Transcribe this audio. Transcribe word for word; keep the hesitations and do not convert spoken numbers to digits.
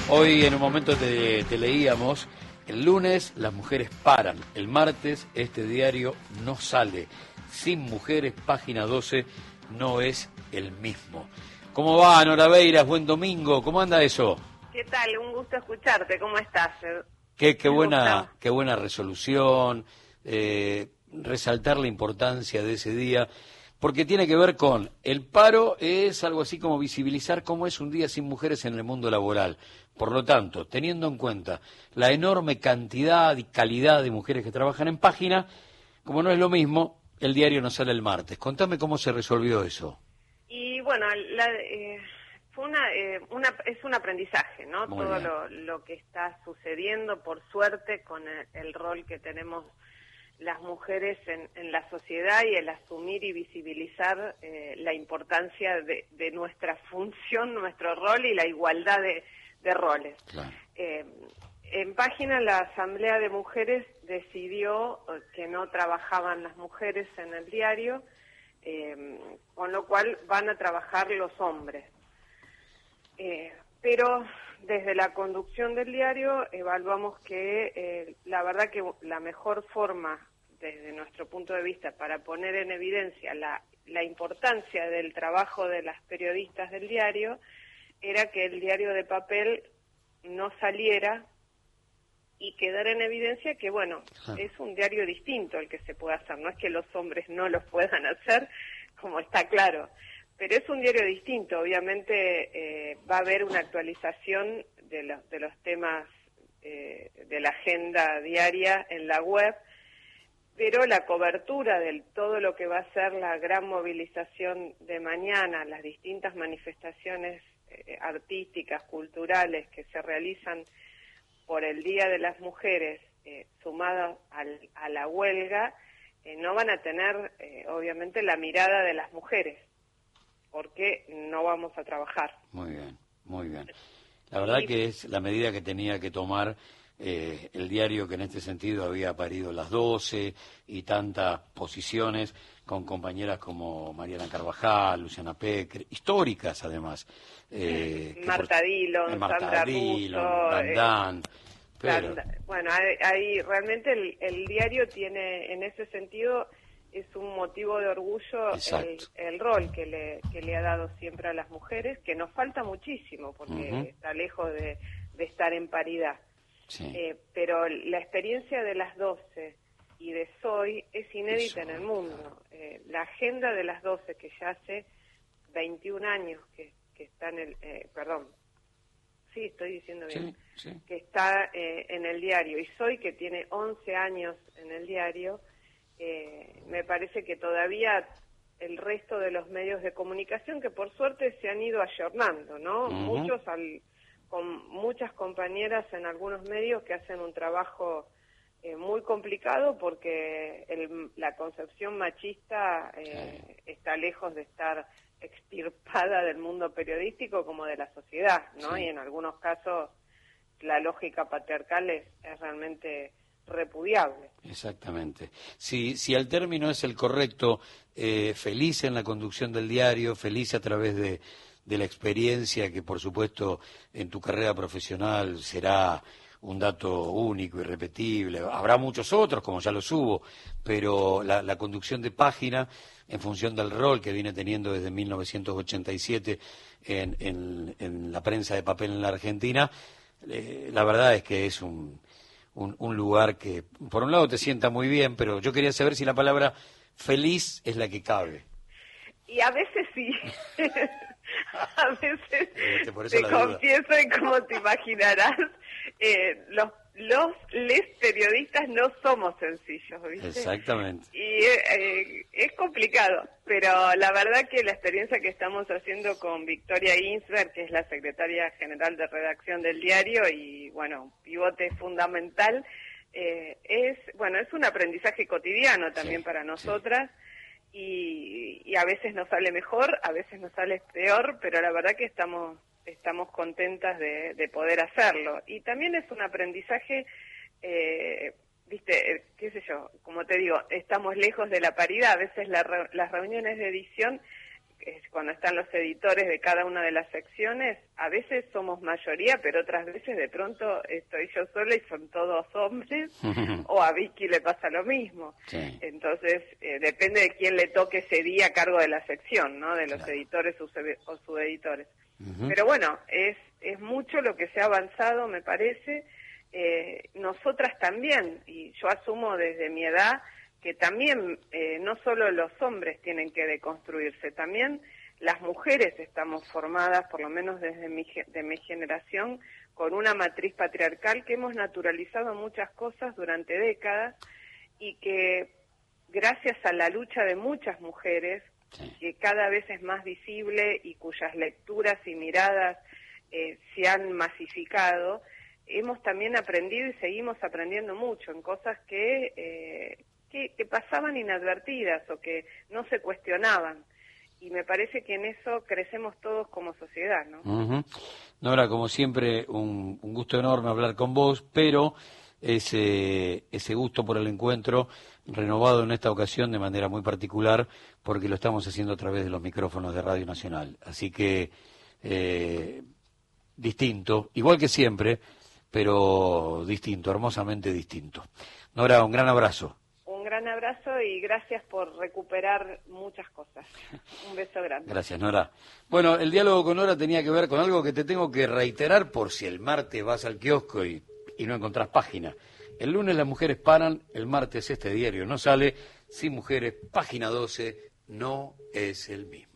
Hoy en un momento te, te leíamos, el lunes las mujeres paran, el martes este diario no sale. Sin mujeres, página doce, no es el mismo. ¿Cómo va, Nora Beiras? Buen domingo, ¿cómo anda eso? ¿Qué tal? Un gusto escucharte, ¿cómo estás? Qué, qué, buena, qué buena resolución, eh, resaltar la importancia de ese día, porque tiene que ver con el paro, es algo así como visibilizar cómo es un día sin mujeres en el mundo laboral. Por lo tanto, teniendo en cuenta la enorme cantidad y calidad de mujeres que trabajan en página, como no es lo mismo, el diario no sale el martes. Contame cómo se resolvió eso. Y bueno, la, eh, fue una, eh, una, es un aprendizaje, ¿no? Muy Todo bien. lo, lo que está sucediendo, por suerte, con el, el rol que tenemos las mujeres en, en la sociedad y el asumir y visibilizar eh, la importancia de, de nuestra función, nuestro rol y la igualdad de, de roles. Claro. Eh, en página la Asamblea de Mujeres decidió que no trabajaban las mujeres en el diario, eh, con lo cual van a trabajar los hombres. Eh, pero desde la conducción del diario evaluamos que eh, la verdad que la mejor forma, desde nuestro punto de vista, para poner en evidencia la, la importancia del trabajo de las periodistas del diario, era que el diario de papel no saliera y quedar en evidencia que, bueno, Ah. es un diario distinto el que se puede hacer. No es que los hombres no lo puedan hacer, como está claro, pero es un diario distinto. Obviamente eh, va a haber una actualización de, lo, de los temas eh, de la agenda diaria en la web, pero la cobertura de todo lo que va a ser la gran movilización de mañana, las distintas manifestaciones eh, artísticas, culturales que se realizan por el Día de las Mujeres, eh, sumadas al, a la huelga, eh, no van a tener, eh, obviamente, la mirada de las mujeres, porque no vamos a trabajar. Muy bien, muy bien. La verdad Y, que es la medida que tenía que tomar eh, el diario, que en este sentido había parido las doce y tantas posiciones con compañeras como Mariana Carvajal, Luciana Pecker, históricas además. Eh, Marta por, Dillon, eh, Marta Sandra Dillon, Russo, Dan eh, Dan, pero... Bueno, hay, hay realmente el, el diario tiene, en ese sentido, es un motivo de orgullo el, el rol que le, que le ha dado siempre a las mujeres, que nos falta muchísimo, porque uh-huh. está lejos de, de estar en paridad. Sí. Eh, pero la experiencia de las doce y de Soy es inédita Eso, en el mundo. Eh, la agenda de las doce, que ya hace veintiún años que, que está en el... Eh, perdón, sí, estoy diciendo bien, sí, sí. que está eh, en el diario, y Soy, que tiene once años en el diario, eh, me parece que todavía el resto de los medios de comunicación, que por suerte se han ido ayornando, ¿no? Uh-huh. Muchos, al, con muchas compañeras en algunos medios que hacen un trabajo eh, muy complicado, porque el, la concepción machista eh, sí. está lejos de estar extirpada del mundo periodístico como de la sociedad, ¿no? Sí. Y en algunos casos la lógica patriarcal es, es realmente repudiable. Exactamente. Si, si el término es el correcto, eh, feliz en la conducción del diario, feliz a través de, de la experiencia que, por supuesto, en tu carrera profesional será un dato único, irrepetible. Habrá muchos otros, como ya los hubo, pero la, la conducción de página, en función del rol que viene teniendo desde mil novecientos ochenta y siete en, en, en la prensa de papel en la Argentina, eh, la verdad es que es un, un, un lugar que, por un lado, te sienta muy bien, pero yo quería saber si la palabra feliz es la que cabe. Y a veces sí. A veces, este, por eso te la confieso, y como te imaginarás, eh, los, los les periodistas no somos sencillos, ¿viste? Exactamente. Y eh, es complicado, pero la verdad que la experiencia que estamos haciendo con Victoria Ginsberg, que es la secretaria general de redacción del diario y, bueno, pivote fundamental, eh, es, bueno, es un aprendizaje cotidiano también sí, para nosotras. Sí. Y, y a veces nos sale mejor, a veces nos sale peor, pero la verdad que estamos estamos contentas de, de poder hacerlo. Y también es un aprendizaje, eh, viste, qué sé yo, como te digo, estamos lejos de la paridad. A veces la, las reuniones de edición cuando están los editores de cada una de las secciones, a veces somos mayoría, pero otras veces de pronto estoy yo sola y son todos hombres, o a Vicky le pasa lo mismo. Sí. Entonces, eh, depende de quién le toque ese día a cargo de la sección, ¿no? De los claro. editores o subeditores. Uh-huh. Pero bueno, es, es mucho lo que se ha avanzado, me parece. Eh, nosotras también, y yo asumo desde mi edad, que también eh, no solo los hombres tienen que deconstruirse, también las mujeres estamos formadas, por lo menos desde mi, de mi generación, con una matriz patriarcal que hemos naturalizado muchas cosas durante décadas y que gracias a la lucha de muchas mujeres, que cada vez es más visible y cuyas lecturas y miradas eh, se han masificado, hemos también aprendido y seguimos aprendiendo mucho en cosas que, eh, que, que pasaban inadvertidas o que no se cuestionaban. Y me parece que en eso crecemos todos como sociedad, ¿no? Uh-huh. Nora, como siempre, un, un gusto enorme hablar con vos, pero ese, ese gusto por el encuentro renovado en esta ocasión de manera muy particular, porque lo estamos haciendo a través de los micrófonos de Radio Nacional. Así que, eh, distinto, igual que siempre, pero distinto, hermosamente distinto. Nora, un gran abrazo. Un gran abrazo y gracias por recuperar muchas cosas. Un beso grande. Gracias, Nora. Bueno, el diálogo con Nora tenía que ver con algo que te tengo que reiterar por si el martes vas al kiosco y, y no encontrás página. El lunes las mujeres paran, el martes este diario no sale. Sin mujeres, página doce, no es el mismo.